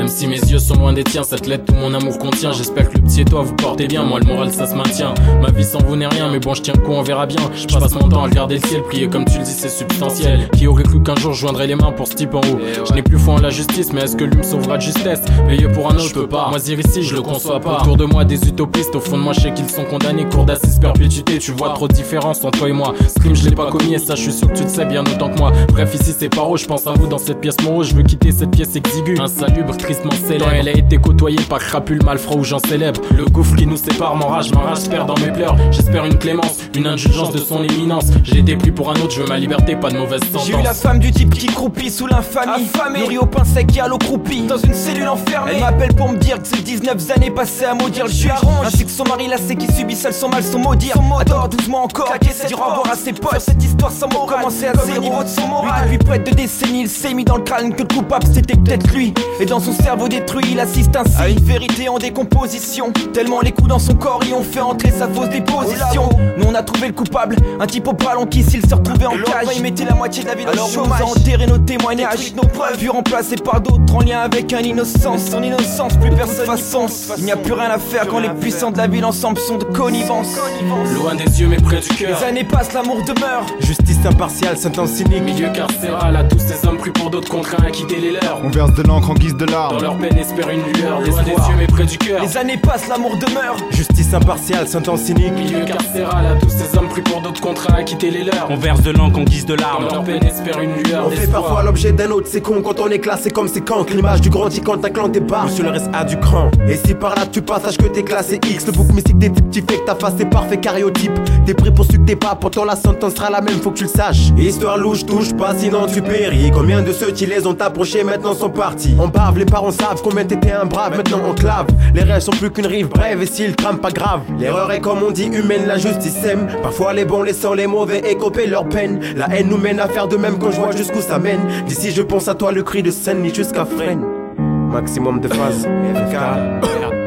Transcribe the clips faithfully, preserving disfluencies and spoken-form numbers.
si mes yeux sont loin des tiens. Cette lettre tout mon amour contient. J'espère que le petit et toi vous portez bien. Moi le moral ça se maintient. Ma vie sans vous n'est rien, mais bon je tiens le coup, on verra bien. Je passe mon temps à regarder le ciel, prier comme tu le dis c'est substantiel. Qui aurait cru qu'un jour je joindrais les mains pour ce type en haut. Je n'ai plus foi en la justice, mais est-ce que lui me sauvera de justesse? Veiller pour un autre, je peux pas. Moi dire ici je le conçois pas. Autour de moi des utopistes, au fond de moi je sais qu'ils sont condamnés. Cour d'assises perpétuité, tu vois trop de différence entre toi et moi. Ce crime je l'ai pas commis et ça je suis sûr que tu le sais bien autant que moi. Bref ici c'est paro, je pense à vous dans cette pièce morose. Je veux quitter cette pièce exiguë, insalubre, tristement célèbre. Elle a été côtoyée par crapule, malfrat ou gens célèbres. Le gouffre qui nous sépare m'enrage, m'enrage, perd dans mes pleurs. J'espère une clémence, une indulgence de son éminence. J'ai été pris pour un autre, je veux ma liberté, pas de mauvaise sentence. J'ai eu la femme du type qui croupit sous l'infamie, nourrie au pain sec et à l'eau croupie, dans une cellule enfermée. Elle m'appelle pour me dire que c'est dix-neuf années passées à maudire le juge, ainsi que son mari lassé qui subit seul son mal, son maudire. Adore doucement encore, dire au revoir à ses potes. Sur cette histoire sans mots, commencer à zéro niveau de son moral. Lui, depuis près de décennies, il s'est mis dans le crâne que le coupable c'était peut-être lui. Et dans son cerveau détruit, il assiste ainsi à une vérité en décomposition. Tellement les coups dans son corps y ont fait entrer sa fausse déposition. Nous on a trouvé le coupable, un type au ballon qui s'il se retrouvait en cage, il mettait la moitié de la vie dans le chômage. Alors on a enterré nos témoignages, nos preuves, puis remplacés par d'autres en lien avec un innocent. Son innocence, plus personne n'y sens. Il n'y a plus rien à faire quand les puissants de la ville ensemble sont de connivence. Loin des yeux mais près du cœur. Les années passent, l'amour demeure. Justice impartiale, sentence cynique. Milieu carcéral à tous ces hommes pris pour d'autres contraints à quitter les leurs. On verse de l'encre en guise de larmes. Dans leur peine espère une lueur. Loin des yeux mais près du cœur. Les années passent, l'amour demeure. Justice impartiale, sentence cynique. Milieu carcéral à tous ces hommes pris pour d'autres contraints à quitter les leurs. On verse de l'encre en guise de larmes. Dans leur peine espère une lueur. On fait parfois l'objet d'un autre, c'est con quand on est classé comme c'est quand l'image du grandit quand un clan débarque. Monsieur le reste a du cran. Et si par là tu passes, sache que t'es classé X. Le bouc mystique des types, tu fais que ta face est parfait cariotype. T'es pris pour ce que t'es pas, pourtant la sentence sera la même, faut que tu le saches. Histoire louche, touche pas, sinon tu péris. Combien de ceux qui les ont approchés maintenant sont partis? On bave, les parents savent combien t'étais un brave, maintenant on te lave. Les rêves sont plus qu'une rive brève et s'ils trament pas grave. L'erreur est comme on dit humaine, la justice aime. Parfois les bons laissant les mauvais écoper leur peine. La haine nous mène à faire de même quand je vois jusqu'où ça mène. D'ici je pense à toi, le cri de scène ni jusqu'à freine. Maximum de phase, F K.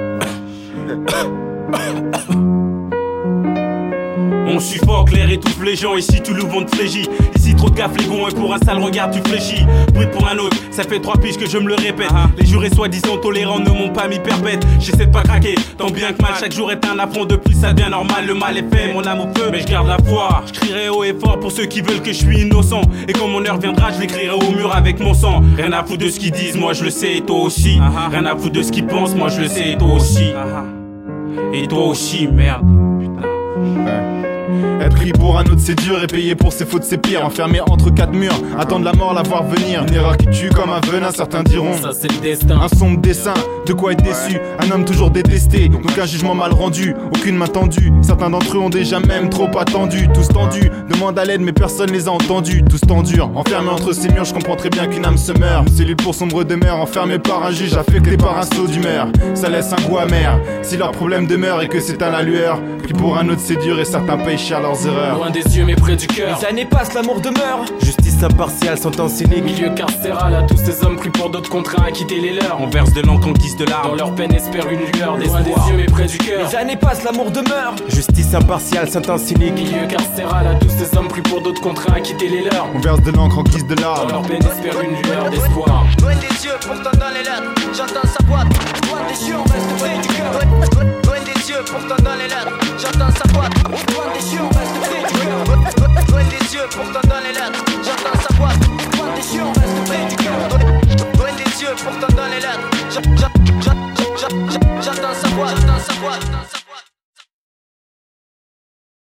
On suffoque, l'air étouffe les gens, ici tout le monde fléchit. Ici trop de gaffe les gonds et pour un sale regard tu fléchis. Brut pour un autre, ça fait trois piges que je me le répète. uh-huh. Les jurés soi-disant tolérants ne m'ont pas mis perpète. J'essaie de pas craquer, tant bien que mal. Chaque jour est un affront de plus, ça devient normal. Le mal est fait, mon âme au feu, mais je garde la foi. Je crierai haut et fort pour ceux qui veulent que je suis innocent. Et quand mon heure viendra, je l'écrirai au mur avec mon sang. Rien à foutre de ce qu'ils disent, moi je le sais et toi aussi. uh-huh. Rien à foutre de ce qu'ils pensent, moi je le sais et toi aussi. uh-huh. Et toi aussi, merde. Putain. Ouais. Être pris pour un autre c'est dur et payer pour ses fautes c'est pire. Enfermé entre quatre murs, attendre la mort, la voir venir. Une erreur qui tue comme un venin, certains diront. Ça c'est le destin. Un sombre dessin, de quoi être déçu. Un homme toujours détesté, donc un jugement mal rendu. Aucune main tendue, certains d'entre eux ont déjà même trop attendu. Tous tendus, demandent à l'aide mais personne les a entendus. Tous tendus, enfermés entre ces murs, je comprends très bien qu'une âme se meurt. Une cellule pour sombre demeure, enfermée par un juge, affectée par un saut d'humeur. Ça laisse un goût amer, si leur problème demeure et que c'est à la lueur. Pris pour un autre c'est dur et certains payent cher leurs erreurs. Loin des yeux mais près du cœur. Les années passent, l'amour demeure. Justice impartiale, sentence cynique. Milieu carcéral à tous ces hommes pris pour d'autres contraints à quitter les leurs. On verse de l'encre en guise de larmes. Dans leur peine espère une lueur d'espoir. Loin des yeux mais près du cœur. Les années passent, l'amour demeure. Justice impartiale, sentence cynique. Milieu carcéral à tous ces hommes pris pour d'autres contraints à quitter les leurs. On verse de l'encre en guise de larmes. Dans leur peine espère une lueur d'espoir. Loin des yeux, pourtant dans les lettres, j'entends sa boîte. Loin des yeux, on reste près du cœur. Loin des yeux, pourtant dans les lettres, j'entends sa boîte. Loin des yeux, on reste près du cœur. Loin des yeux, pourtant dans les lettres, j'entends sa boîte. Loin des yeux, on reste près du cœur. Loin des yeux, pourtant dans les lettres, j'entends sa boîte.